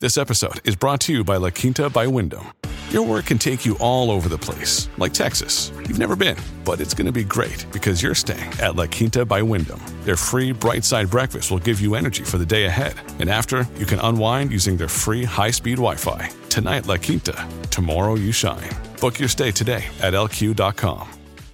This episode is brought to you by La Quinta by Wyndham. Your work can take you all over the place, like Texas. You've never been, but it's going to be great because you're staying at La Quinta by Wyndham. Their free Bright Side breakfast will give you energy for the day ahead. And after, you can unwind using their free high-speed Wi-Fi. Tonight, La Quinta. Tomorrow, you shine. Book your stay today at lq.com.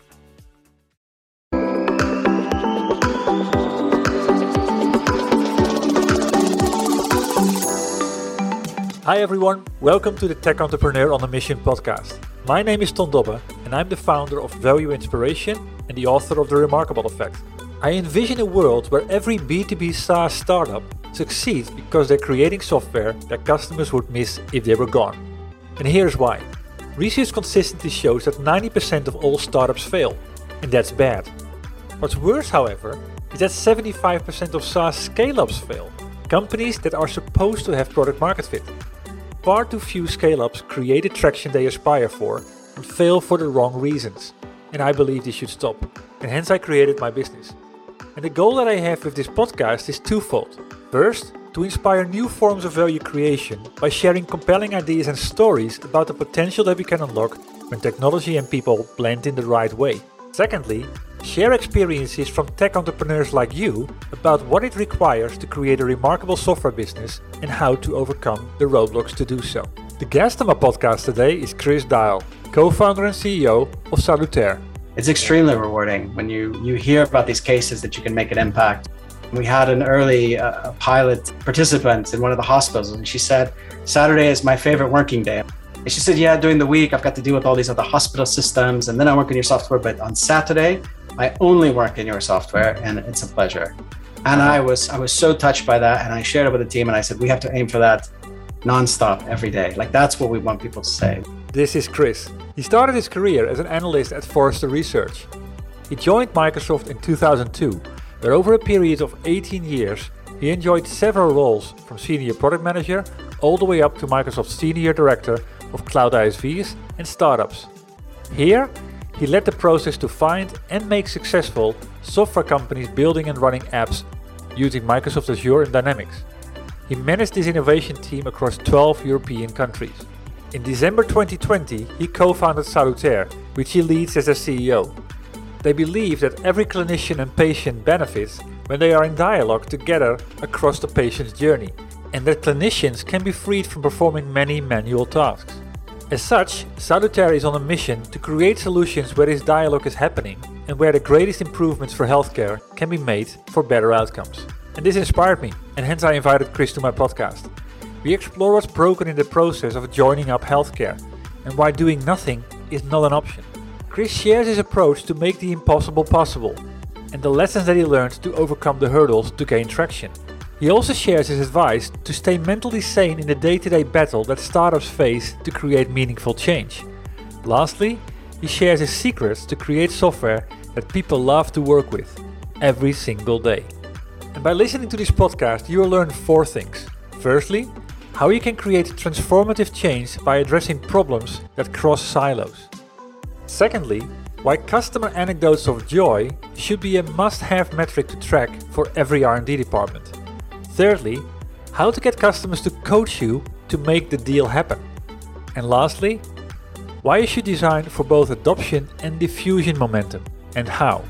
Hi everyone, welcome to the Tech Entrepreneur on a Mission podcast. My name is Ton Dobbe and I'm the founder of Value Inspiration and the author of The Remarkable Effect. I envision a world where every B2B SaaS startup succeeds because they're creating software that customers would miss if they were gone. And here's why. Research consistently shows that 90% of all startups fail, and that's bad. What's worse, however, is that 75% of SaaS scale-ups fail, companies that are supposed to have product market fit. Far too few scale-ups create the traction they aspire for and fail for the wrong reasons. And I believe this should stop. And hence I created my business. And the goal that I have with this podcast is twofold. First, to inspire new forms of value creation by sharing compelling ideas and stories about the potential that we can unlock when technology and people blend in the right way. Secondly, share experiences from tech entrepreneurs like you about what it requires to create a remarkable software business and how to overcome the roadblocks to do so. The guest on my podcast today is Chris Dial, co-founder and CEO of Salutaire. It's extremely rewarding when you hear about these cases that you can make an impact. We had an early pilot participant in one of the hospitals, and she said, Saturday is my favorite working day. And she said, yeah, during the week, I've got to deal with all these other hospital systems, and then I work on your software, but on Saturday, I only work in your software, and it's a pleasure. And I was so touched by that, and I shared it with the team, and I said, we have to aim for that nonstop every day. Like, that's what we want people to say. This is Chris. He started his career as an analyst at Forrester Research. He joined Microsoft in 2002, where over a period of 18 years, he enjoyed several roles from senior product manager all the way up to Microsoft's senior director of cloud ISVs and startups. Here, he led the process to find and make successful software companies building and running apps using Microsoft Azure and Dynamics. He managed this innovation team across 12 European countries. In December 2020, he co-founded Salutaire, which he leads as a CEO. They believe that every clinician and patient benefits when they are in dialogue together across the patient's journey, and that clinicians can be freed from performing many manual tasks. As such, Salutaire is on a mission to create solutions where this dialogue is happening and where the greatest improvements for healthcare can be made for better outcomes. And this inspired me, and hence I invited Chris to my podcast. We explore what's broken in the process of joining up healthcare and why doing nothing is not an option. Chris shares his approach to make the impossible possible and the lessons that he learned to overcome the hurdles to gain traction. He also shares his advice to stay mentally sane in the day-to-day battle that startups face to create meaningful change. Lastly, he shares his secrets to create software that people love to work with every single day. And by listening to this podcast, you will learn 4 things. Firstly, how you can create transformative change by addressing problems that cross silos. Secondly, why customer anecdotes of joy should be a must-have metric to track for every R&D department. Thirdly, how to get customers to coach you to make the deal happen. And lastly, why you should design for both adoption and diffusion momentum, and how.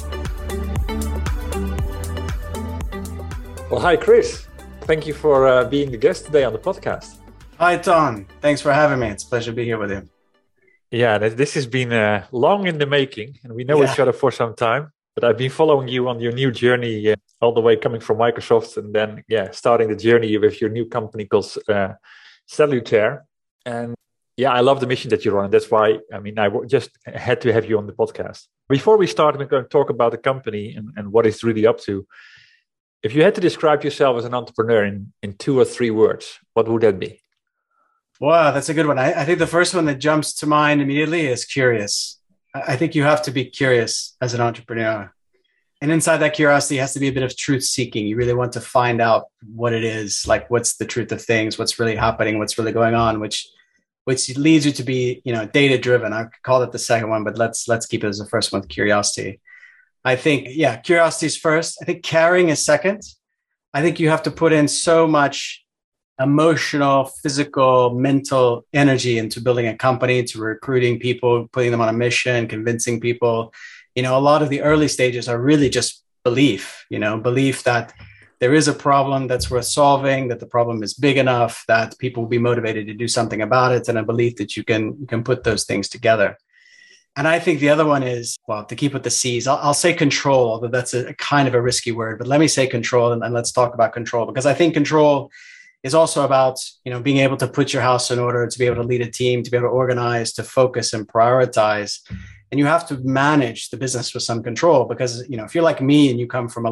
Well, hi Chris. Thank you for being the guest today on the podcast. Hi, Ton. Thanks for having me. It's a pleasure to be here with you. Yeah, this has been long in the making, and we know each other for some time. But I've been following you on your new journey all the way coming from Microsoft and then starting the journey with your new company called Salutaire. And I love the mission that you're on. And that's why, I just had to have you on the podcast. Before we start, we're going to talk about the company and what it's really up to. If you had to describe yourself as an entrepreneur in 2 or 3 words, what would that be? Wow, that's a good one. I think the first one that jumps to mind immediately is curious. I think you have to be curious as an entrepreneur. And inside that curiosity has to be a bit of truth seeking. You really want to find out what it is, like what's the truth of things, what's really happening, what's really going on, which leads you to be, data driven. I call it the second one, but let's keep it as the first one, curiosity. I think, curiosity is first. I think caring is second. I think you have to put in so much emotional, physical, mental energy into building a company, to recruiting people, putting them on a mission, convincing people. A lot of the early stages are really just belief, belief that there is a problem that's worth solving, that the problem is big enough that people will be motivated to do something about it, and a belief that you can put those things together. And I think the other one is, well, to keep with the C's, I'll say control, although that's a kind of a risky word, but let me say control, and let's talk about control, because I think control is also about, being able to put your house in order, to be able to lead a team, to be able to organize, to focus and prioritize. And you have to manage the business with some control, because, if you're like me and you come from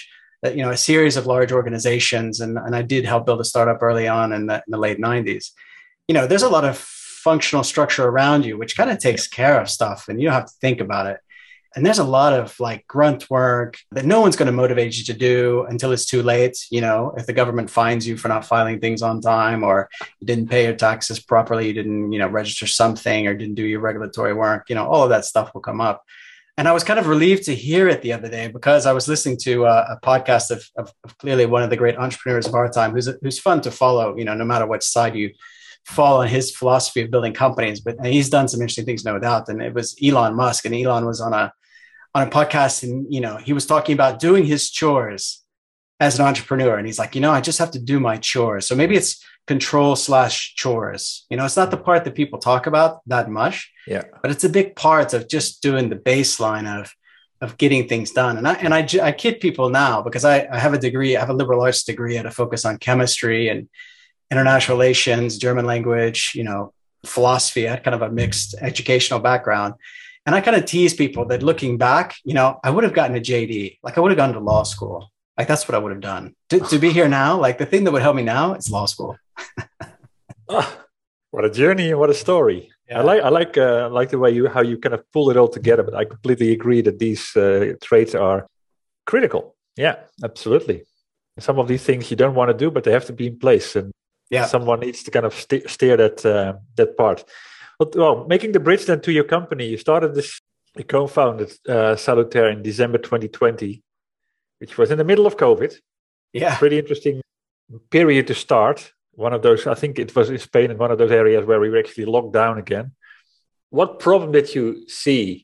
a series of large organizations, and I did help build a startup early on in the late 90s, there's a lot of functional structure around you, which kind of takes care of stuff and you don't have to think about it. And there's a lot of like grunt work that no one's going to motivate you to do until it's too late. If the government fines you for not filing things on time, or you didn't pay your taxes properly, you didn't, register something, or didn't do your regulatory work, all of that stuff will come up. And I was kind of relieved to hear it the other day, because I was listening to a podcast of clearly one of the great entrepreneurs of our time, who's fun to follow, no matter which side you fall on his philosophy of building companies. But he's done some interesting things, no doubt. And it was Elon Musk, and Elon was on a podcast, and, he was talking about doing his chores as an entrepreneur. And he's like, I just have to do my chores. So maybe it's control/chores. It's not the part that people talk about that much, but it's a big part of just doing the baseline of getting things done. And I kid people now, because I have a degree, I have a liberal arts degree at a focus on chemistry and international relations, German language, philosophy. I had kind of a mixed educational background. And I kind of tease people that looking back, I would have gotten a JD, like I would have gone to law school. Like that's what I would have done to be here now. Like the thing that would help me now is law school. What a journey and what a story. Yeah. I like the way how you kind of pull it all together, but I completely agree that these traits are critical. Yeah, absolutely. Some of these things you don't want to do, but they have to be in place, and someone needs to kind of steer that part. But, well, making the bridge then to your company, you co-founded Salutaire in December 2020, which was in the middle of COVID. Yeah. Pretty interesting period to start. One of those, I think it was in Spain, in one of those areas where we were actually locked down again. What problem did you see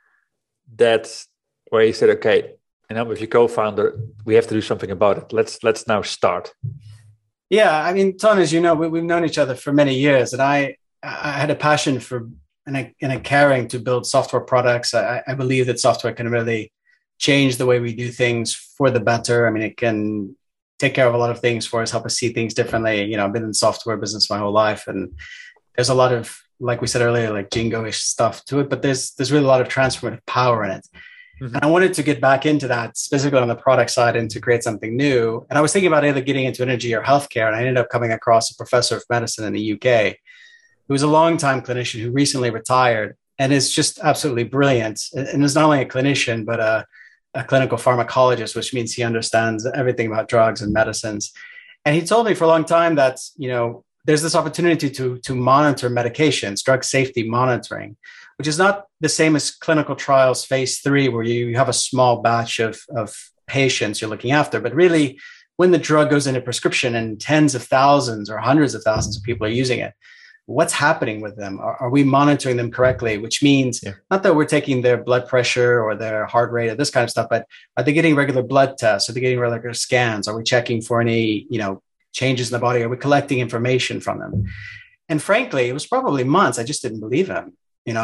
where you said, okay, with your co-founder, we have to do something about it. Let's now start. Yeah, I mean, Ton, as you know, we've known each other for many years, and I had a passion for and a caring to build software products. I believe that software can really change the way we do things for the better. I mean, it can take care of a lot of things for us, help us see things differently. I've been in the software business my whole life, and there's a lot of, like we said earlier, like Jingo-ish stuff to it, but there's really a lot of transformative power in it. Mm-hmm. And I wanted to get back into that, specifically on the product side, and to create something new. And I was thinking about either getting into energy or healthcare, and I ended up coming across a professor of medicine in the UK who was a longtime clinician who recently retired and is just absolutely brilliant. And is not only a clinician, but a clinical pharmacologist, which means he understands everything about drugs and medicines. And he told me for a long time that, there's this opportunity to monitor medications, drug safety monitoring, which is not the same as clinical trials phase 3, where you have a small batch of patients you're looking after. But really, when the drug goes into prescription and tens of thousands or hundreds of thousands of people are using it, what's happening with them? Are we monitoring them correctly? Which means not that we're taking their blood pressure or their heart rate or this kind of stuff, but are they getting regular blood tests? Are they getting regular scans? Are we checking for any, changes in the body? Are we collecting information from them? And frankly, it was probably months. I just didn't believe him.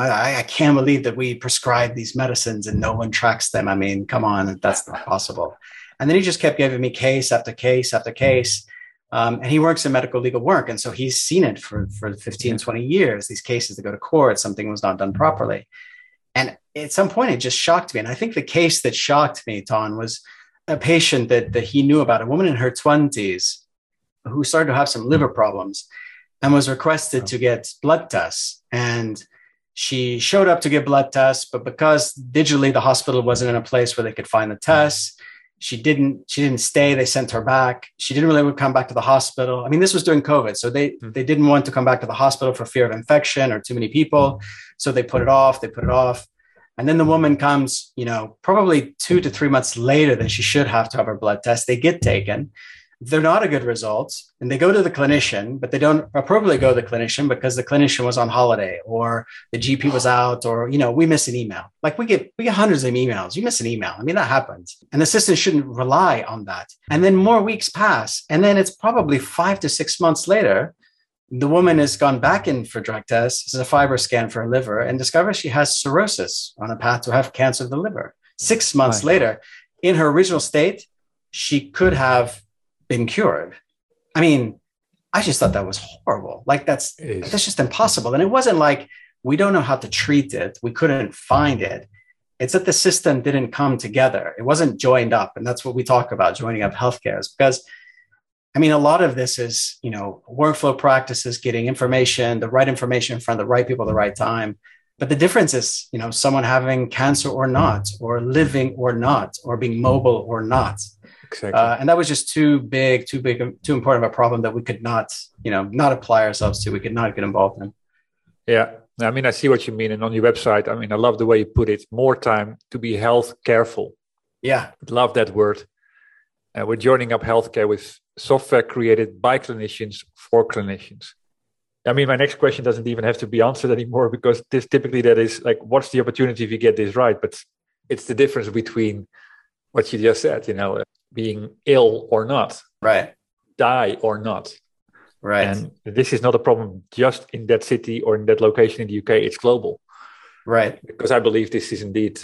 I can't believe that we prescribe these medicines and no one tracks them. I mean, come on, that's not possible. And then he just kept giving me case after case after case. And he works in medical legal work. And so he's seen it for 15, 20 years, these cases that go to court, something was not done properly. And at some point, it just shocked me. And I think the case that shocked me, Ton, was a patient that he knew about, a woman in her 20s who started to have some liver problems and was requested to get blood tests. And she showed up to get blood tests, but because digitally the hospital wasn't in a place where they could find the tests, she didn't stay. They sent her back. She didn't really come back to the hospital. I mean, this was during COVID. So they didn't want to come back to the hospital for fear of infection or too many people. So they put it off. And then the woman comes, probably 2 to 3 months later than she should have to have her blood test. They get taken. they're not a good result. And they go to the clinician, but they don't appropriately go to the clinician because the clinician was on holiday or the GP was out, or, we miss an email. Like we get hundreds of emails. You miss an email. I mean, that happens. And the system shouldn't rely on that. And then more weeks pass. And then it's probably 5 to 6 months later, the woman has gone back in for drug tests. This is a fiber scan for her liver and discovers she has cirrhosis on a path to have cancer of the liver. 6 months later, in her original state, she could have been cured. I mean, I just thought that was horrible. Like that's just impossible. And it wasn't like we don't know how to treat it. We couldn't find it. It's that the system didn't come together. It wasn't joined up. And that's what we talk about, joining up healthcare, because I mean, a lot of this is, workflow practices, getting information, the right information in front of the right people at the right time. But the difference is, someone having cancer or not, or living or not, or being mobile or not. Exactly. And that was just too important of a problem that we could not apply ourselves to. We could not get involved in. Yeah. I mean, I see what you mean. And on your website, I mean, I love the way you put it. More time to be health careful. Yeah. I love that word. We're joining up healthcare with software created by clinicians for clinicians. I mean, my next question doesn't even have to be answered anymore, because that is like, what's the opportunity if you get this right? But it's the difference between what you just said, being ill or not, right? Die or not, right? And this is not a problem just in that city or in that location in the UK. It's global, right? Because I believe this is indeed.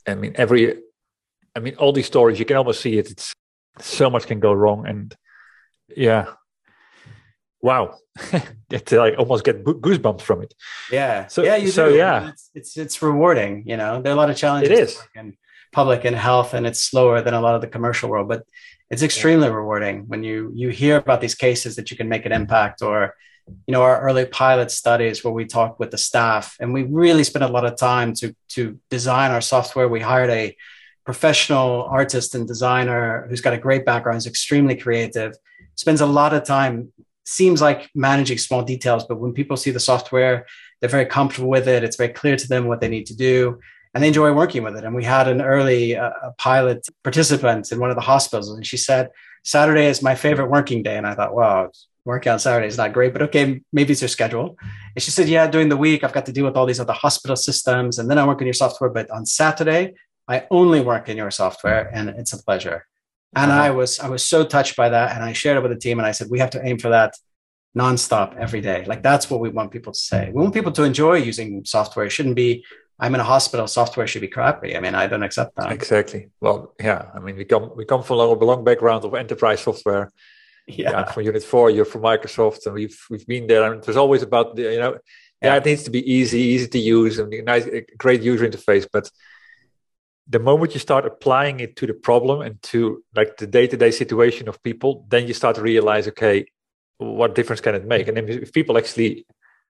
All these stories, you can almost see it. It's so much can go wrong, and wow, I almost get goosebumps from it. Yeah, it's rewarding. There are a lot of challenges. It is. In public and health, and it's slower than a lot of the commercial world, but it's extremely rewarding when you hear about these cases that you can make an impact, or our early pilot studies where we talk with the staff, and we really spent a lot of time to design our software. We hired a professional artist and designer who's got a great background, is extremely creative, spends a lot of time, seems like managing small details, but when people see the software, they're very comfortable with it. It's very clear to them what they need to do, and they enjoy working with it. And we had an early pilot participant in one of the hospitals, and she said, Saturday is my favorite working day. And I thought, wow, working on Saturday is not great, but okay, maybe it's your schedule. And she said, yeah, during the week, I've got to deal with all these other hospital systems, and then I work on your software, but on Saturday, I only work in your software, and it's a pleasure. And I was so touched by that. And I shared it with the team, and I said, we have to aim for that nonstop every day. Like, that's what we want people to say. We want people to enjoy using software. It shouldn't be, I'm in a hospital, software should be crappy. I mean, I don't accept that. Exactly. Well, yeah. I mean, we come from a long background of enterprise software. Yeah. From Unit 4, you're from Microsoft, and we've been there. And it was always about the, it needs to be easy to use, and great user interface. But the moment you start applying it to the problem and to like the day-to-day situation of people, then you start to realize, okay, what difference can it make? And if people actually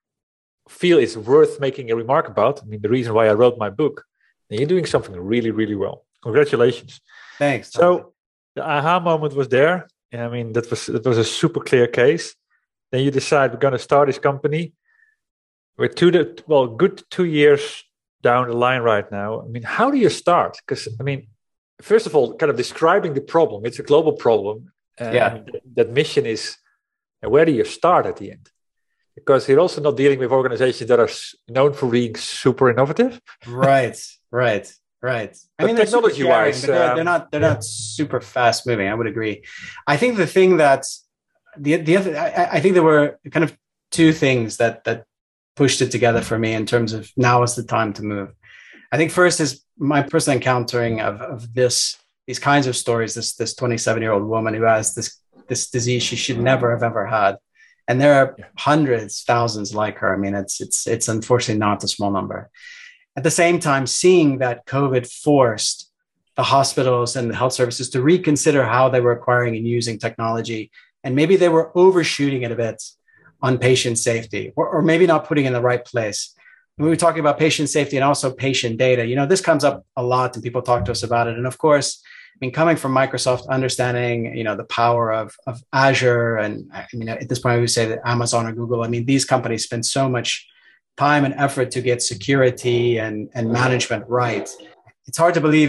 feel it's worth making a remark about, I mean, the reason why I wrote my book, then you're doing something really, really well. Congratulations. Thanks. So the aha moment was there. I mean, that was a super clear case. Then you decide we're going to start this company. We're good 2 years down the line right now. I mean, how do you start? Because, I mean, first of all, kind of describing the problem. It's a global problem. That mission is, where do you start at the end? Because you're also not dealing with organizations that are known for being super innovative. Right. I mean, technology-wise, they're not super fast moving. I would agree. I think the thing that I think there were kind of two things that pushed it together for me in terms of now is the time to move. I think first is my personal encountering of these kinds of stories. This 27-year-old woman who has this disease she should never have ever had, and there are hundreds, thousands like her. I mean, it's unfortunately not a small number. At the same time, seeing that COVID forced the hospitals and the health services to reconsider how they were acquiring and using technology, and maybe they were overshooting it a bit on patient safety, or maybe not putting it in the right place. When we were talking about patient safety and also patient data, this comes up a lot and people talk to us about it. And of course, I mean, coming from Microsoft, understanding, the power of Azure, and I mean, at this point, I would say that Amazon or Google, I mean, these companies spend so much time and effort to get security and management right. It's hard to believe that,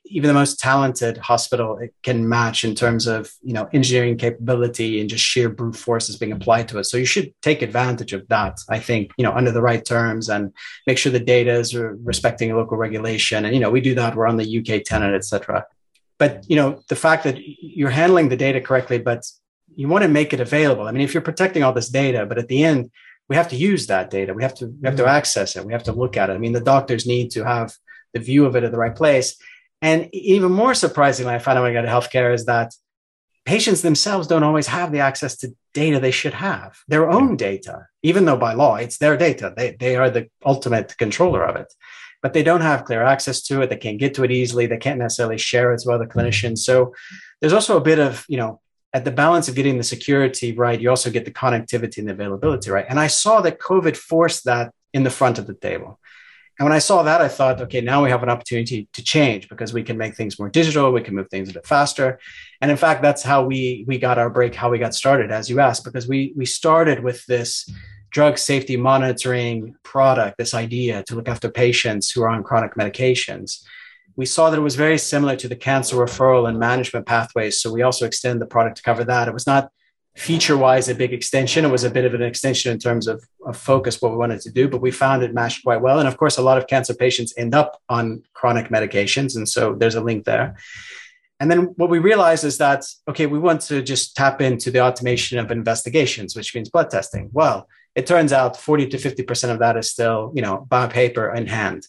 even the most talented hospital it can match in terms of, engineering capability and just sheer brute forces being applied to it. So you should take advantage of that, I think, under the right terms, and make sure the data is respecting local regulation. And, we do that. We're on the UK tenant, et cetera. But, the fact that you're handling the data correctly, but you want to make it available. I mean, if you're protecting all this data, but at the end, we have to use that data. We have to access it. We have to look at it. I mean, the doctors need to have the view of it at the right place. And even more surprisingly, I found out when I got to healthcare is that patients themselves don't always have the access to data they should have, their own data, even though by law, it's their data. They are the ultimate controller of it, but they don't have clear access to it. They can't get to it easily. They can't necessarily share it with other clinicians. So there's also a bit of, at the balance of getting the security right, you also get the connectivity and the availability right. And I saw that COVID forced that in the front of the table. And when I saw that, I thought, okay, now we have an opportunity to change because we can make things more digital. We can move things a bit faster. And in fact, that's how we got our break, how we got started, as you asked, because we started with this drug safety monitoring product, this idea to look after patients who are on chronic medications. We saw that it was very similar to the cancer referral and management pathways. So we also extended the product to cover that. It was not feature-wise a big extension. It was a bit of an extension in terms of focus, what we wanted to do, but we found it matched quite well. And of course, a lot of cancer patients end up on chronic medications. And so there's a link there. And then what we realized is that, okay, we want to just tap into the automation of investigations, which means blood testing. Well, it turns out 40 to 50% of that is still, by paper in hand.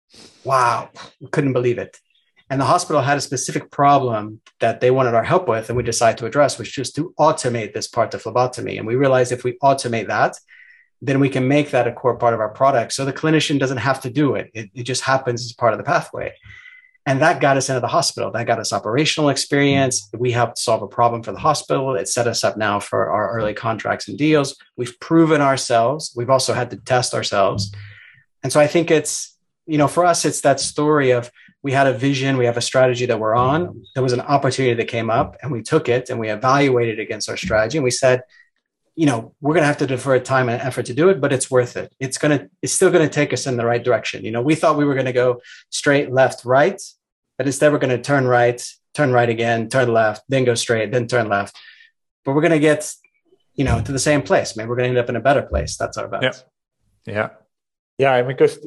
Wow, we couldn't believe it. And the hospital had a specific problem that they wanted our help with, and we decided to address, which was to automate this part of phlebotomy. And we realized if we automate that, then we can make that a core part of our product. So the clinician doesn't have to do it. It just happens as part of the pathway. And that got us into the hospital. That got us operational experience. We helped solve a problem for the hospital. It set us up now for our early contracts and deals. We've proven ourselves. We've also had to test ourselves. And so I think it's, for us, it's that story of we had a vision, we have a strategy that we're on. There was an opportunity that came up and we took it and we evaluated against our strategy. And we said, we're going to have to defer time and effort to do it, but it's worth it. It's still going to take us in the right direction. We thought we were going to go straight, left, right, but instead we're going to turn right again, turn left, then go straight, then turn left. But we're going to get, to the same place. Maybe we're going to end up in a better place. That's our bet. Yeah. Yeah, because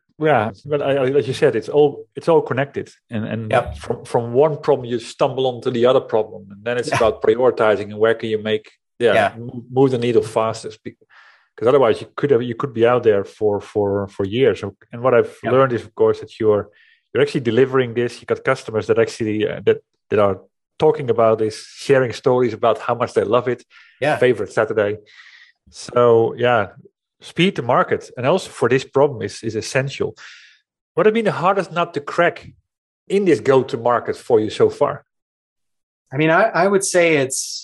but as you said, it's all connected, and yep. from one problem you stumble onto the other problem, and then it's about prioritizing and where can you make move the needle fastest, because otherwise you could be out there for years. And what I've learned is, of course, that you're actually delivering this. You got customers that actually that are talking about this, sharing stories about how much they love it. Favorite Saturday. So speed to market, and also for this problem is essential. What has been the hardest nut to crack in this go-to-market for you so far? I mean, I would say it's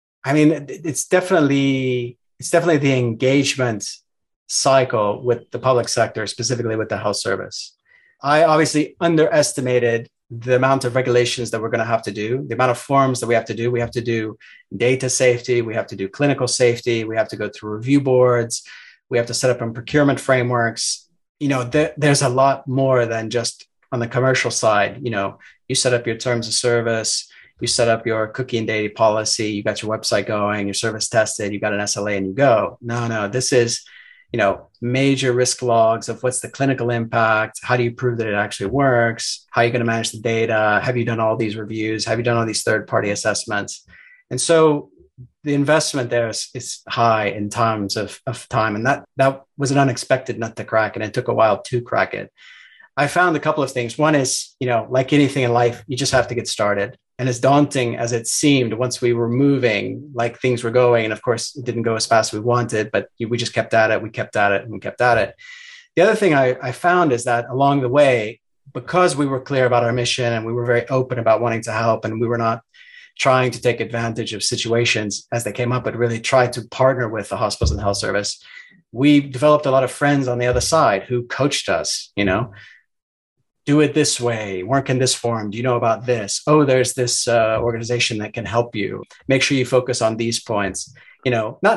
definitely the engagement cycle with the public sector, specifically with the health service. I obviously underestimated the amount of regulations that we're going to have to do, the amount of forms that we have to do. We have to do data safety. We have to do clinical safety. We have to go through review boards. We have to set up in procurement frameworks. There's a lot more than just on the commercial side. You set up your terms of service, you set up your cookie and data policy, you got your website going, your service tested, you got an SLA, and you go. No, this is, major risk logs of what's the clinical impact, how do you prove that it actually works, how are you going to manage the data, have you done all these reviews, have you done all these third-party assessments? And so the investment there is high in terms of time. And that was an unexpected nut to crack. And it took a while to crack it. I found a couple of things. One is, like anything in life, you just have to get started. And as daunting as it seemed, once we were moving, like things were going, and of course it didn't go as fast as we wanted, but we just kept at it. We kept at it and we kept at it. The other thing I found is that along the way, because we were clear about our mission and we were very open about wanting to help, and we were not trying to take advantage of situations as they came up, but really tried to partner with the hospitals and health service. We developed a lot of friends on the other side who coached us, do it this way, work in this form. Do you know about this? Oh, there's this organization that can help you. Make sure you focus on these points. Not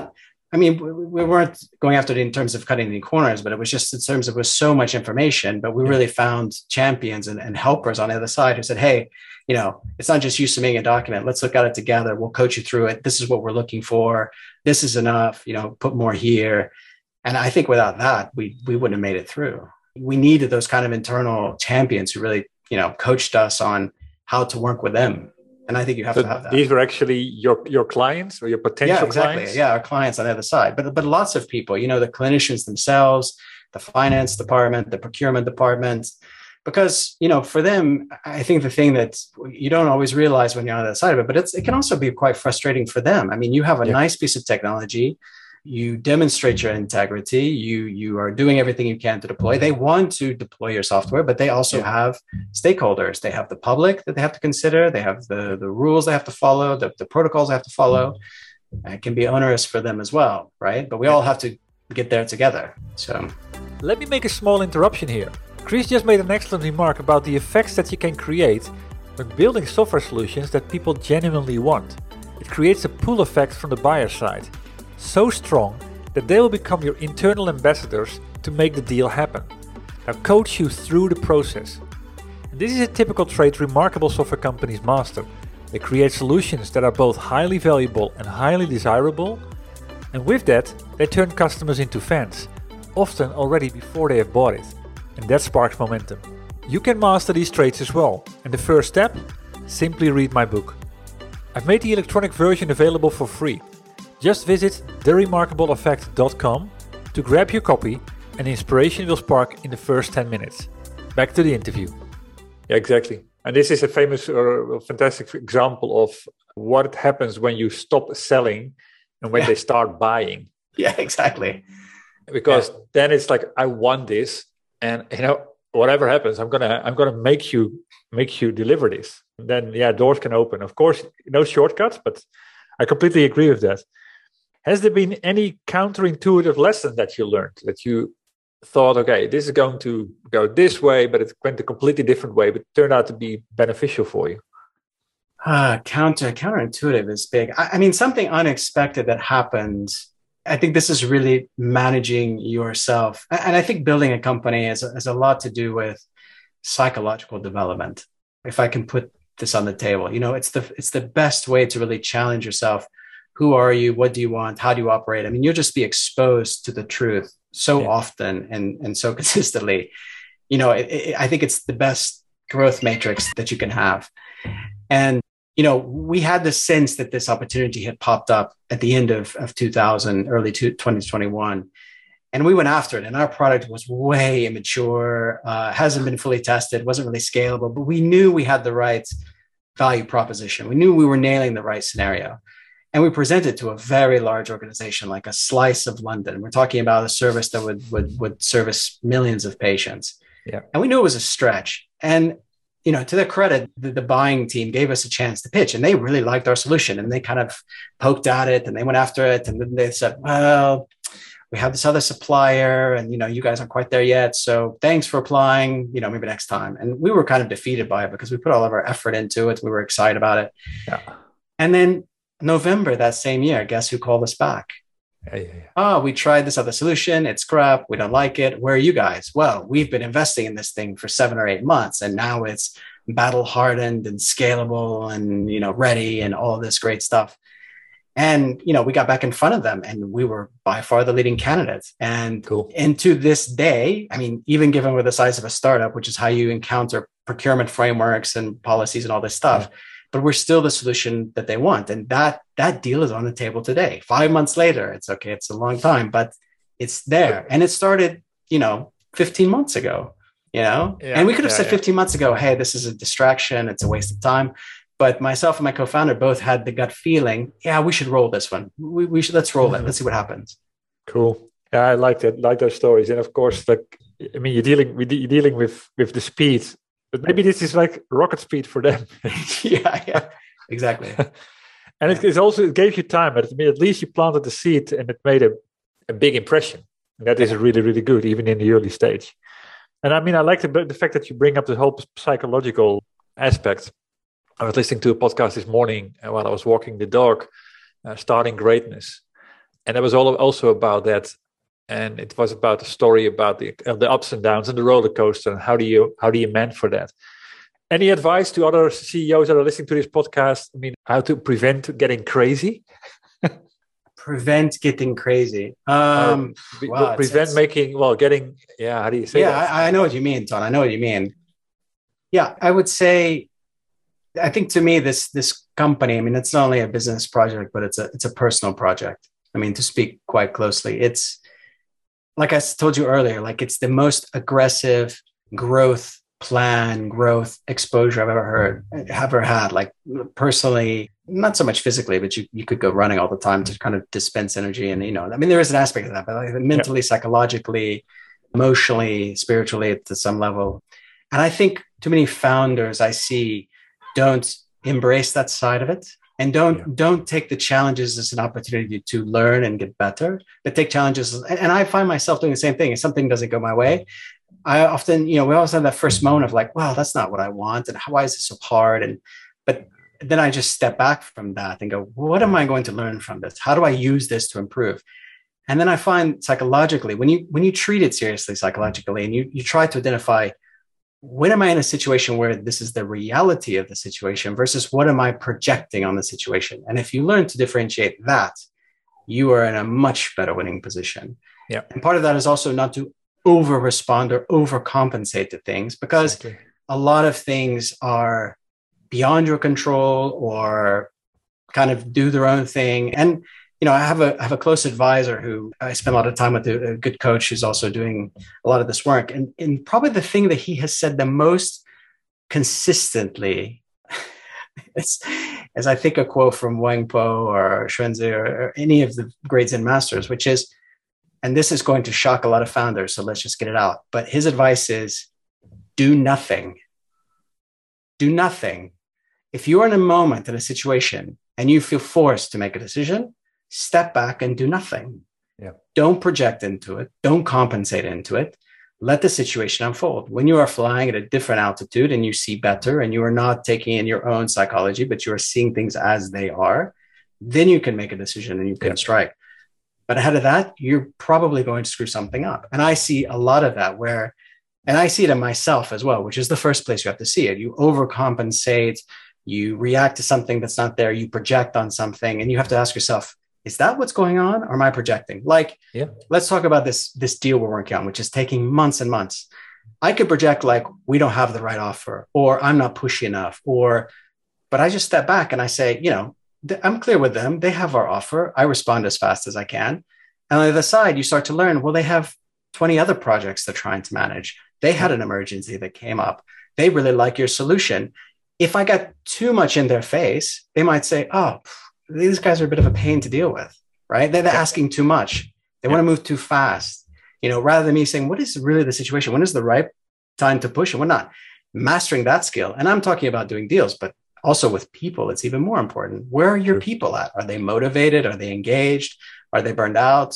I mean, we weren't going after it in terms of cutting any corners, but it was just in terms of, was so much information, but we really found champions and helpers on the other side who said, hey, it's not just you submitting a document. Let's look at it together. We'll coach you through it. This is what we're looking for. This is enough, put more here. And I think without that, we wouldn't have made it through. We needed those kind of internal champions who really, coached us on how to work with them. And I think you have to have that. These were actually your clients or your potential clients? Yeah, our clients on the other side. But lots of people, the clinicians themselves, the finance department, the procurement department. Because, for them, I think the thing that you don't always realize when you're on the other side of it, but it can also be quite frustrating for them. I mean, you have a nice piece of technology. You demonstrate your integrity. You are doing everything you can to deploy. They want to deploy your software, but they also have stakeholders. They have the public that they have to consider. They have the rules they have to follow, the protocols they have to follow. It can be onerous for them as well, right? But we all have to get there together. So let me make a small interruption here. Chris just made an excellent remark about the effects that you can create when building software solutions that people genuinely want. It creates a pull effect from the buyer side, so strong that they will become your internal ambassadors to make the deal happen. Now coach you through the process. And this is a typical trait remarkable software companies master. They create solutions that are both highly valuable and highly desirable, and with that, they turn customers into fans, often already before they have bought it. And that sparks momentum. You can master these traits as well. And the first step? Simply read my book. I've made the electronic version available for free. Just visit theremarkableeffect.com to grab your copy, and inspiration will spark in the first 10 minutes. Back to the interview. Yeah, exactly. And this is a famous or fantastic example of what happens when you stop selling and when they start buying. Yeah, exactly. Because then it's like, I want this. And whatever happens, I'm gonna make you deliver this. And then doors can open. Of course, no shortcuts, but I completely agree with that. Has there been any counterintuitive lesson that you learned that you thought, okay, this is going to go this way, but it went a completely different way, but turned out to be beneficial for you? Counterintuitive is big. I mean, something unexpected that happened. I think this is really managing yourself. And I think building a company has a lot to do with psychological development. If I can put this on the table, it's the best way to really challenge yourself. Who are you? What do you want? How do you operate? I mean, you'll just be exposed to the truth so often and so consistently. I think it's the best growth matrix that you can have. And we had the sense that this opportunity had popped up at the end of 2000, early 2021. And we went after it. And our product was way immature, hasn't been fully tested, wasn't really scalable. But we knew we had the right value proposition. We knew we were nailing the right scenario. And we presented to a very large organization, like a slice of London. We're talking about a service that would service millions of patients. Yeah. And we knew it was a stretch. And to their credit, the buying team gave us a chance to pitch, and they really liked our solution, and they kind of poked at it and they went after it. And then they said, well, we have this other supplier and, you guys aren't quite there yet. So thanks for applying, maybe next time. And we were kind of defeated by it because we put all of our effort into it. We were excited about it. Yeah. And then November that same year, guess who called us back? We tried this other solution. It's crap. We don't like it. Where are you guys? Well, we've been investing in this thing for 7 or 8 months, and now it's battle hardened and scalable and, ready and all this great stuff. And, we got back in front of them, and we were by far the leading candidate. And to this day, I mean, even given we're the size of a startup, which is how you encounter procurement frameworks and policies and all this stuff, but we're still the solution that they want. And that deal is on the table today. 5 months later, it's okay. It's a long time, but it's there. And it started, 15 months ago, and we could have said 15 months ago, hey, this is a distraction. It's a waste of time. But myself and my co-founder both had the gut feeling, we should roll this one. Let's roll it. Let's see what happens. Cool. Yeah, I like that. Like those stories. And of course, you're dealing with the speed. But maybe this is like rocket speed for them. yeah, exactly. And it gave you time, but at least you planted the seed and it made a big impression. And that is really, really good, even in the early stage. And I mean, I like the fact that you bring up the whole psychological aspect. I was listening to a podcast this morning while I was walking the dog, Starting Greatness. And it was also about that. And it was about the story about the ups and downs and the roller coaster, and how do you mend for that? Any advice to other CEOs that are listening to this podcast? I mean, how to prevent getting crazy? Prevent getting crazy. How do you say that? I know what you mean, Ton. I know what you mean. Yeah, I would say, I think to me, this company, I mean, it's not only a business project, but it's a personal project. I mean, to speak quite closely, it's like I told you earlier, like it's the most aggressive growth plan, growth exposure I've ever had. Like personally, not so much physically, but you could go running all the time to kind of dispense energy. And, I mean, there is an aspect of that, but like mentally, psychologically, emotionally, spiritually, to some level. And I think too many founders I see don't embrace that side of it. And don't take the challenges as an opportunity to learn and get better, but take challenges. And I find myself doing the same thing. If something doesn't go my way, I often, we always have that first moment of like, wow, that's not what I want. And why is it so hard? But then I just step back from that and go, what am I going to learn from this? How do I use this to improve? And then I find psychologically, when you treat it seriously psychologically, and you try to identify, when am I in a situation where this is the reality of the situation versus what am I projecting on the situation? And if you learn to differentiate that, you are in a much better winning position. Yeah. And part of that is also not to over respond or overcompensate to things, because a lot of things are beyond your control or kind of do their own thing. And I have a close advisor who I spend a lot of time with, a good coach who's also doing a lot of this work. And probably the thing that he has said the most consistently is I think a quote from Wang Po or Xuanzi or any of the great Zen masters, which is, and this is going to shock a lot of founders, so let's just get it out. But his advice is, do nothing. Do nothing. If you're in a moment, in a situation, and you feel forced to make a decision, step back and do nothing. Yeah. Don't project into it. Don't compensate into it. Let the situation unfold. When you are flying at a different altitude and you see better and you are not taking in your own psychology, but you are seeing things as they are, then you can make a decision and you can strike. But ahead of that, you're probably going to screw something up. And I see a lot of that and I see it in myself as well, which is the first place you have to see it. You overcompensate, you react to something that's not there, you project on something, and you have to ask yourself, is that what's going on, or am I projecting? Let's talk about this deal we're working on, which is taking months and months. I could project like we don't have the right offer, or I'm not pushy enough, but I just step back and I say, I'm clear with them. They have our offer. I respond as fast as I can. And on the other side, you start to learn, well, they have 20 other projects they're trying to manage. They had an emergency that came up. They really like your solution. If I got too much in their face, they might say, oh, these guys are a bit of a pain to deal with, right? They're asking too much. They want to move too fast, rather than me saying, what is really the situation? When is the right time to push and when not? Mastering that skill. And I'm talking about doing deals, but also with people, it's even more important. Where are your people at? Are they motivated? Are they engaged? Are they burned out?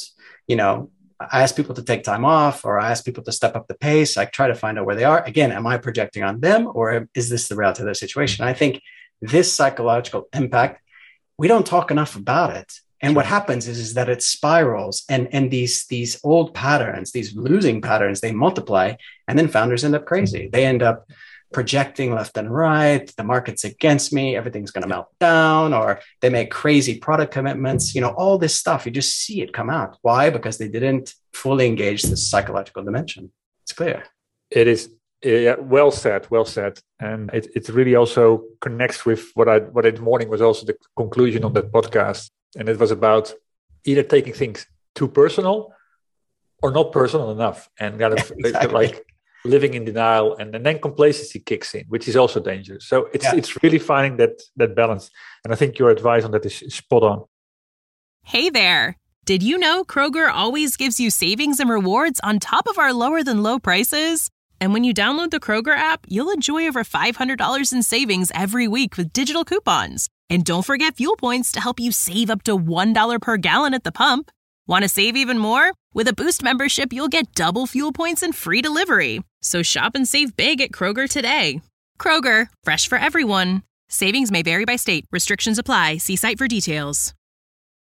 I ask people to take time off, or I ask people to step up the pace. I try to find out where they are. Again, am I projecting on them, or is this the reality of their situation? I think this psychological impact, we don't talk enough about it. And what happens is that it spirals, and these old patterns, these losing patterns, they multiply, and then founders end up crazy. They end up projecting left and right. The market's against me. Everything's going to melt down, or they make crazy product commitments. All this stuff, you just see it come out. Why? Because they didn't fully engage this psychological dimension. It's clear. It is. Yeah, well said. And it really also connects with what this morning was also the conclusion of that podcast. And it was about either taking things too personal or not personal enough, and kind of like living in denial, and then complacency kicks in, which is also dangerous. So it's really finding that balance. And I think your advice on that is spot on. Hey there. Did you know Kroger always gives you savings and rewards on top of our lower than low prices? And when you download the Kroger app, you'll enjoy over $500 in savings every week with digital coupons. And don't forget fuel points to help you save up to $1 per gallon at the pump. Want to save even more? With a Boost membership, you'll get double fuel points and free delivery. So shop and save big at Kroger today. Kroger, fresh for everyone. Savings may vary by state. Restrictions apply. See site for details.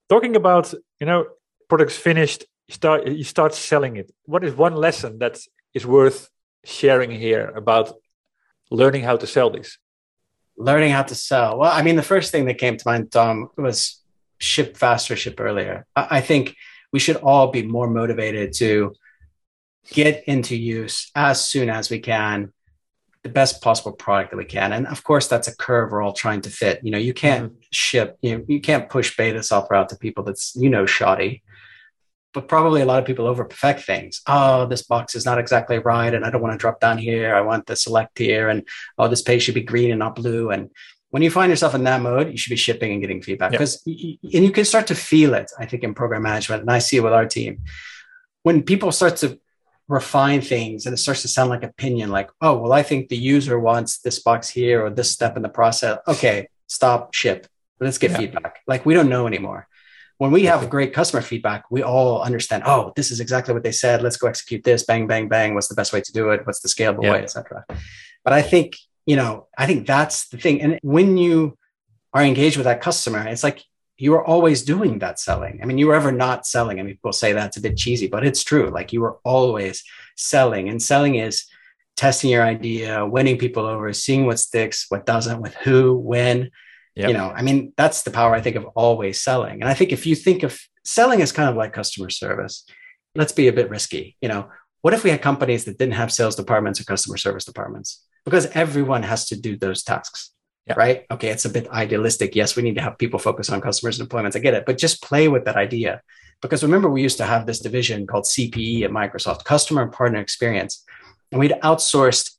Talking about, products finished, you start selling it. What is one lesson that is worth sharing here about learning how to sell these? Learning how to sell. Well, I mean, the first thing that came to mind, Tom, was ship faster, ship earlier. I think we should all be more motivated to get into use as soon as we can, the best possible product that we can. And of course, that's a curve we're all trying to fit. You can't ship, you can't push beta software out to people that's, shoddy. But probably a lot of people over perfect things. Oh, this box is not exactly right, and I don't want to drop down here. I want the select here, and this page should be green and not blue. And when you find yourself in that mode, you should be shipping and getting feedback, because and you can start to feel it, I think, in program management. And I see it with our team. When people start to refine things and it starts to sound like opinion, like, oh, well, I think the user wants this box here or this step in the process. Okay, stop, ship. Let's get feedback. Like, we don't know anymore. When we have great customer feedback, we all understand, oh, this is exactly what they said. Let's go execute this. Bang, bang, bang. What's the best way to do it? What's the scalable way, et cetera. But I think, I think that's the thing. And when you are engaged with that customer, it's like you are always doing that selling. I mean, you were ever not selling. I mean, people say that's a bit cheesy, but it's true. Like, you are always selling, and selling is testing your idea, winning people over, seeing what sticks, what doesn't, with who, when. I mean, that's the power, I think, of always selling. And I think if you think of selling as kind of like customer service, let's be a bit risky. What if we had companies that didn't have sales departments or customer service departments? Because everyone has to do those tasks, right? Okay, it's a bit idealistic. Yes, we need to have people focus on customers and deployments. I get it, but just play with that idea. Because remember, we used to have this division called CPE at Microsoft, Customer and Partner Experience. And we'd outsourced,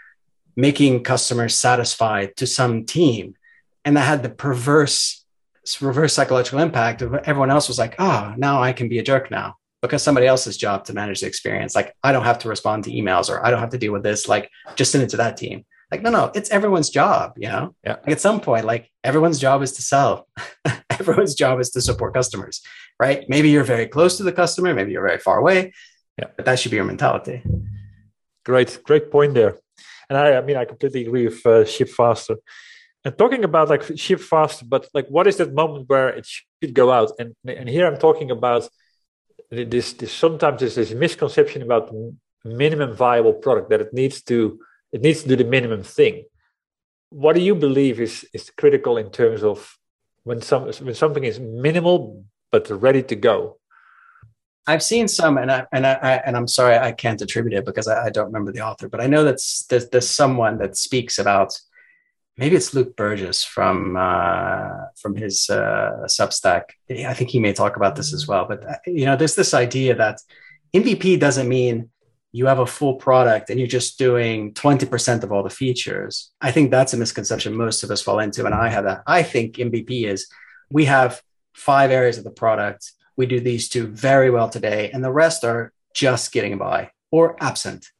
making customers satisfied to some team. And that had the reverse psychological impact of everyone else was like, now I can be a jerk now, because somebody else's job to manage the experience. Like, I don't have to respond to emails, or I don't have to deal with this. Like, just send it to that team. Like, no, it's everyone's job, Like, at some point, like, everyone's job is to sell. Everyone's job is to support customers, right? Maybe you're very close to the customer. Maybe you're very far away, but that should be your mentality. Great point there. And I completely agree with ship faster. And talking about like ship fast, but like, what is that moment where it should go out? And here I'm talking about this sometimes there's this misconception about minimum viable product, that it needs to do the minimum thing. What do you believe is critical in terms of when something is minimal but ready to go? I've seen some, and I'm sorry I can't attribute it because I don't remember the author, but I know that there's someone that speaks about. Maybe it's Luke Burgess from his Substack. I think he may talk about this as well. But, there's this idea that MVP doesn't mean you have a full product and you're just doing 20% of all the features. I think that's a misconception most of us fall into. And I have that. I think MVP is, we have 5 areas of the product. We do these 2 very well today, and the rest are just getting by or absent.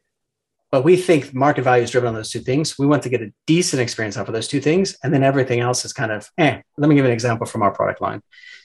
But we think market value is driven on those 2 things. We want to get a decent experience off of those 2 things. And then everything else is kind of, Let me give an example from our product line.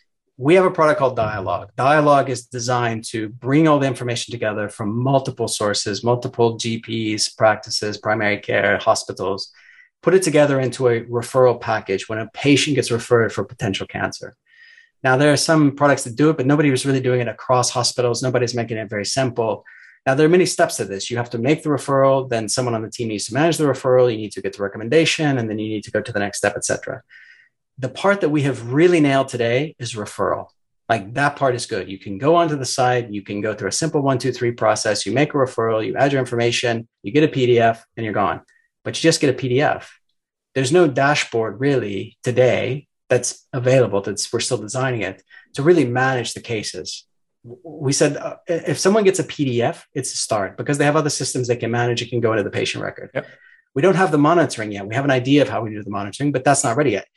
We have a product called Dialogue. Dialogue is designed to bring all the information together from multiple sources, multiple GPs, practices, primary care, hospitals, put it together into a referral package when a patient gets referred for potential cancer. Now, there are some products that do it, but nobody was really doing it across hospitals. Nobody's making it very simple. Now, there are many steps to this. You have to make the referral, then someone on the team needs to manage the referral. You need to get the recommendation, and then you need to go to the next step, et cetera. The part that we have really nailed today is referral. Like, that part is good. You can go onto the site. You can go through a simple 1, 2, 3 process. You make a referral. You add your information. You get a PDF, and you're gone. But you just get a PDF. There's no dashboard really today that's available. We're still designing it to really manage the cases. We said, if someone gets a PDF, it's a start, because they have other systems they can manage. It can go into the patient record. Yep. We don't have the monitoring yet. We have an idea of how we do the monitoring, but that's not ready yet.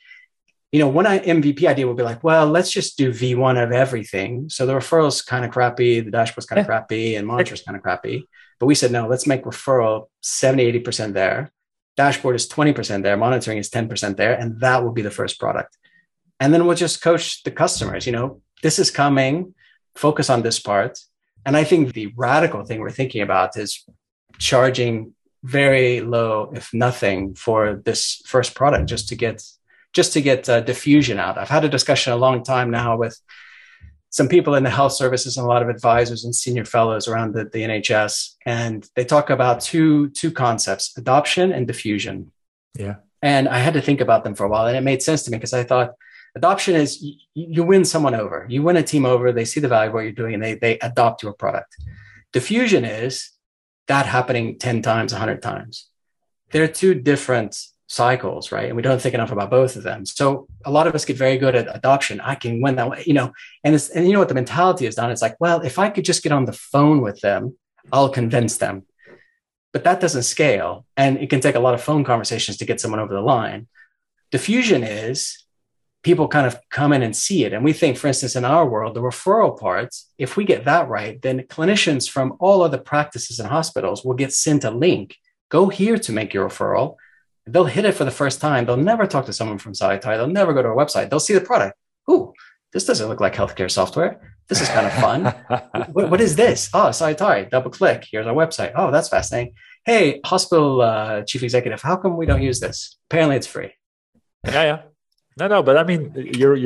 One MVP idea would be like, well, let's just do V1 of everything. So the referral's kind of crappy, the dashboard's kind of crappy, and monitor's kind of crappy. But we said, no, let's make referral 70, 80% there. Dashboard is 20% there. Monitoring is 10% there. And that will be the first product. And then we'll just coach the customers, this is coming. Focus on this part. And I think the radical thing we're thinking about is charging very low, if nothing, for this first product, just to get just to get diffusion out. I've had a discussion a long time now with some people in the health services and a lot of advisors and senior fellows around the NHS. And they talk about two concepts, adoption and diffusion. Yeah. And I had to think about them for a while. And it made sense to me because I thought adoption is you win someone over. You win a team over. They see the value of what you're doing and they adopt your product. Diffusion is that happening 10 times, 100 times. They're two different cycles, right? And we don't think enough about both of them. So a lot of us get very good at adoption. I can win that way, and you know what the mentality is done. It's like, well, if I could just get on the phone with them, I'll convince them. But that doesn't scale. And it can take a lot of phone conversations to get someone over the line. Diffusion is people kind of come in and see it. And we think, for instance, in our world, the referral parts, if we get that right, then clinicians from all other practices and hospitals will get sent a link. Go here to make your referral. They'll hit it for the first time. They'll never talk to someone from SciTi. They'll never go to our website. They'll see the product. Ooh, this doesn't look like healthcare software. This is kind of fun. What is this? Oh, SciTi. Double click. Here's our website. Oh, that's fascinating. Hey, hospital chief executive, how come we don't use this? Apparently it's free. Yeah. No, but I mean,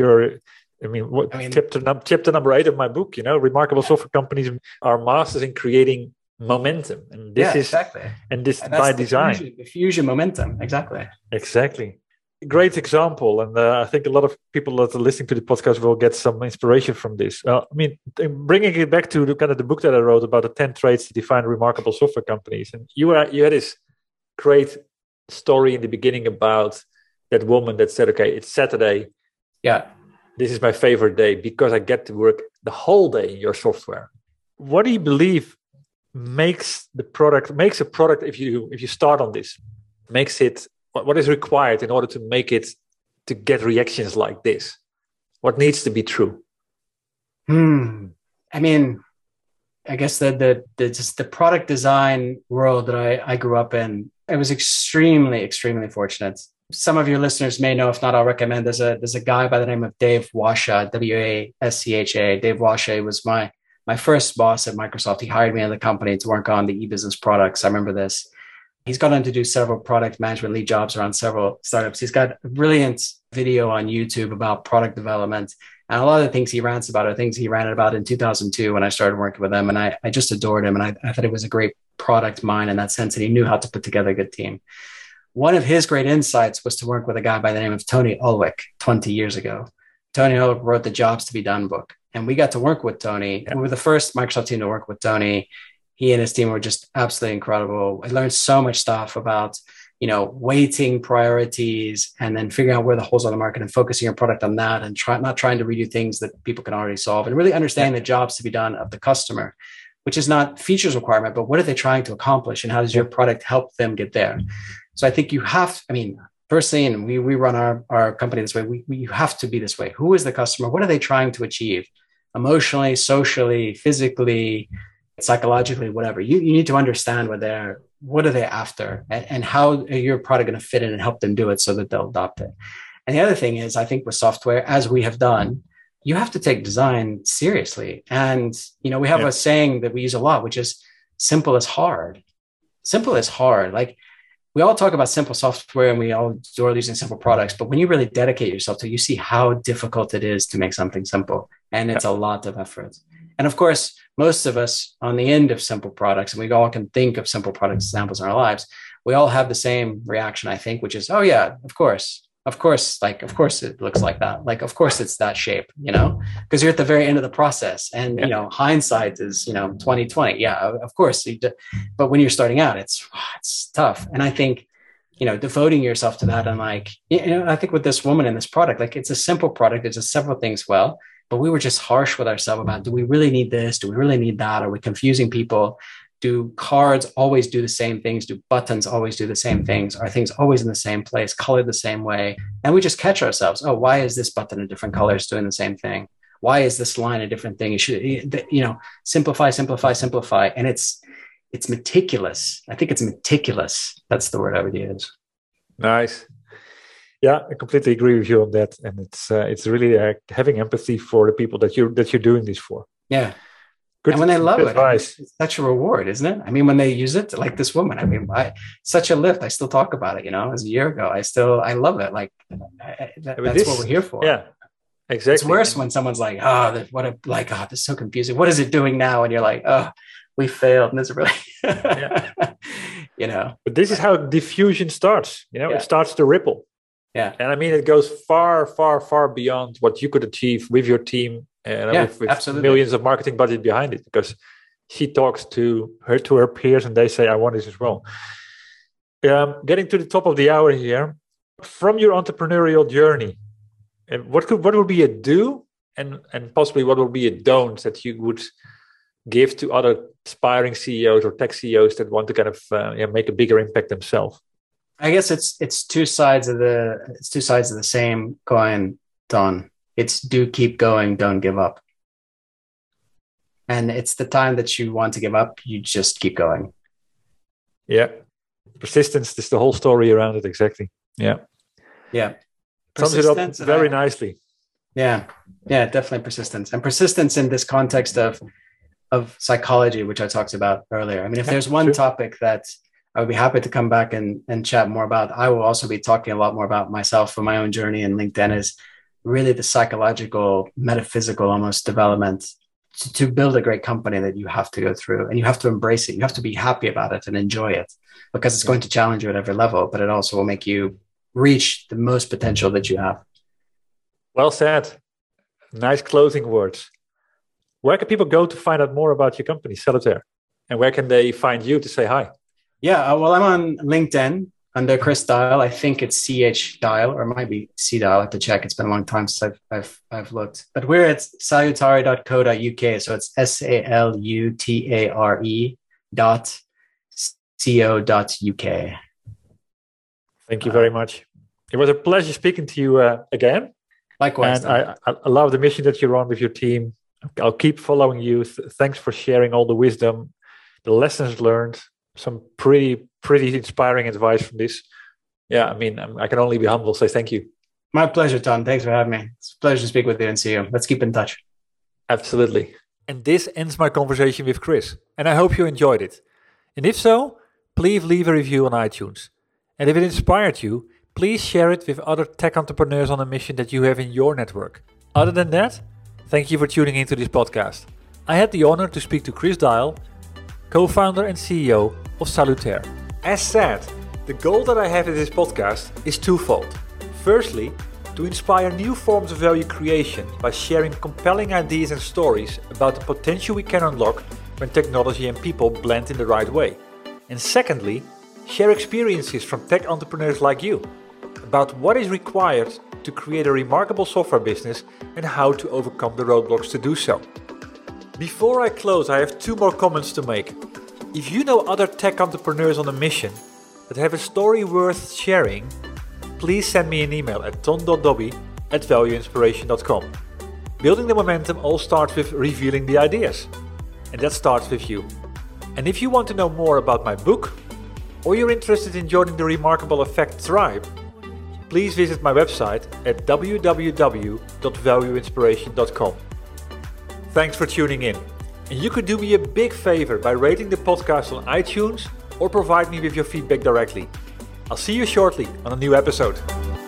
chapter number 8 of my book, remarkable software companies are masters in creating momentum, and this is exactly, and by design, diffusion momentum, exactly. Great example, and I think a lot of people that are listening to the podcast will get some inspiration from this. Bringing it back to the book that I wrote about the 10 traits to define remarkable software companies, and you had this great story in the beginning about that woman that said, "Okay, it's Saturday. Yeah, this is my favorite day because I get to work the whole day in your software." What do you believe makes a product, if you start on this, makes it, what is required in order to make it, to get reactions like this? What needs to be true? I mean, I guess the product design world that I grew up in, I was extremely, extremely fortunate. Some of your listeners may know, if not, I'll recommend. There's a guy by the name of Dave Wascha, Wascha. Dave Wascha was my first boss at Microsoft. He hired me in the company to work on the e-business products. I remember this. He's gone on to do several product management lead jobs around several startups. He's got a brilliant video on YouTube about product development. And a lot of the things he rants about are things he ranted about in 2002 when I started working with him. And I just adored him. And I thought he was a great product mind in that sense. And he knew how to put together a good team. One of his great insights was to work with a guy by the name of Tony Ulwick 20 years ago. Tony Ulwick wrote the Jobs to be Done book. And we got to work with Tony. We were the first Microsoft team to work with Tony. He and his team were just absolutely incredible. I learned so much stuff about, weighting priorities and then figuring out where the holes are in the market and focusing your product on that and not trying to redo things that people can already solve, and really understanding the jobs to be done of the customer, which is not features requirement, but what are they trying to accomplish and how does your product help them get there? So I think you have, personally, and we run our company this way, you have to be this way. Who is the customer? What are they trying to achieve? Emotionally, socially, physically, psychologically, whatever. You need to understand what are they after and how are your product going to fit in and help them do it so that they'll adopt it. And the other thing is, I think with software, as we have done, you have to take design seriously. And, we have a saying that we use a lot, which is simple is hard. Simple is hard. Like, we all talk about simple software and we all are using simple products, but when you really dedicate yourself to it, you see how difficult it is to make something simple. And it's a lot of effort. And of course, most of us on the end of simple products, and we all can think of simple product examples in our lives, we all have the same reaction, I think, which is, oh yeah, of course it looks like that. Like, of course it's that shape, because you're at the very end of the process and, hindsight is, 2020. Yeah, of course. But when you're starting out, it's tough. And I think, devoting yourself to that and I think with this woman and this product, it's a simple product. It does several things well, but we were just harsh with ourselves about, do we really need this? Do we really need that? Are we confusing people? Do cards always do the same things? Do buttons always do the same things? Are things always in the same place, colored the same way? And we just catch ourselves. Oh, why is this button a different color doing the same thing? Why is this line a different thing? You should, simplify. And it's meticulous. I think it's meticulous. That's the word I would use. Nice. Yeah, I completely agree with you on that. And it's really having empathy for the people that you're doing this for. Yeah. Good. And when they love advice. it's such a reward, isn't it? I mean, when they use it, like this woman, I mean, such a lift. I still talk about it, as a year ago. I love it. Like, that's what we're here for. Yeah, exactly. It's worse when someone's like, this is so confusing. What is it doing now? And you're like, oh, we failed. And it's really, But this is how diffusion starts. It starts to ripple. Yeah. And I mean, it goes far, far, far beyond what you could achieve with your team and with millions of marketing budget behind it, because she talks to her peers and they say, I want this as well. Getting to the top of the hour here, from your entrepreneurial journey, what would be a do and possibly what would be a don't that you would give to other aspiring CEOs or tech CEOs that want to kind of make a bigger impact themselves? I guess it's two sides of the same coin, Don. It's do keep going, don't give up. And it's the time that you want to give up, you just keep going. Yeah. Persistence is the whole story around it, exactly. Yeah. Yeah. Sums it up very nicely. Yeah. Yeah, definitely persistence. And persistence in this context of psychology, which I talked about earlier. I mean, if there's one topic that I would be happy to come back and chat more about, I will also be talking a lot more about myself and my own journey in LinkedIn, is really the psychological, metaphysical almost development to build a great company that you have to go through, and you have to embrace it. You have to be happy about it and enjoy it, because it's going to challenge you at every level, but it also will make you reach the most potential that you have. Well said. Nice closing words. Where can people go to find out more about your company, Salutaire? And where can they find you to say hi? Yeah, well, I'm on LinkedIn under Chris Dial. I think it's CH Dial, or it might be C Dial. I have to check. It's been a long time since I've looked. But we're at salutare.co.uk. So it's salutare.co.uk. Thank you very much. It was a pleasure speaking to you again. Likewise. And I love the mission that you're on with your team. I'll keep following you. Thanks for sharing all the wisdom, the lessons learned, some pretty inspiring advice from this. Yeah, I mean, I can only be humble, say thank you. My pleasure, Tom. Thanks for having me. It's a pleasure to speak with you and see you. Let's keep in touch. Absolutely. And this ends my conversation with Chris. And I hope you enjoyed it. And if so, please leave a review on iTunes. And if it inspired you, please share it with other tech entrepreneurs on a mission that you have in your network. Other than that, thank you for tuning into this podcast. I had the honor to speak to Chris Dial, co-founder and CEO of Salutaire. As said, the goal that I have with this podcast is twofold. Firstly, to inspire new forms of value creation by sharing compelling ideas and stories about the potential we can unlock when technology and people blend in the right way. And secondly, share experiences from tech entrepreneurs like you about what is required to create a remarkable software business and how to overcome the roadblocks to do so. Before I close, I have 2 more comments to make. If you know other tech entrepreneurs on a mission that have a story worth sharing, please send me an email at ton.dobby@valueinspiration.com. Building the momentum all starts with revealing the ideas. And that starts with you. And if you want to know more about my book, or you're interested in joining the Remarkable Effect tribe, please visit my website at www.valueinspiration.com. Thanks for tuning in. And you could do me a big favor by rating the podcast on iTunes or provide me with your feedback directly. I'll see you shortly on a new episode.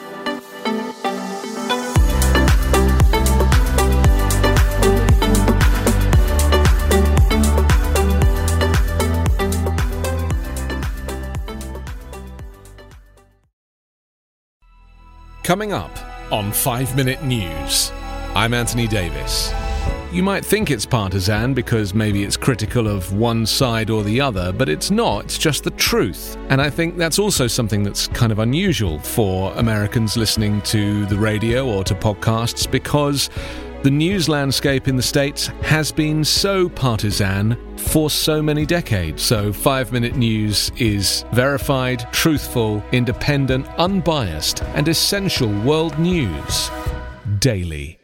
Coming up on 5 Minute News, I'm Anthony Davis. You might think it's partisan because maybe it's critical of one side or the other, but it's not. It's just the truth. And I think that's also something that's kind of unusual for Americans listening to the radio or to podcasts, because the news landscape in the States has been so partisan for so many decades. So 5 Minute News is verified, truthful, independent, unbiased, and essential world news daily.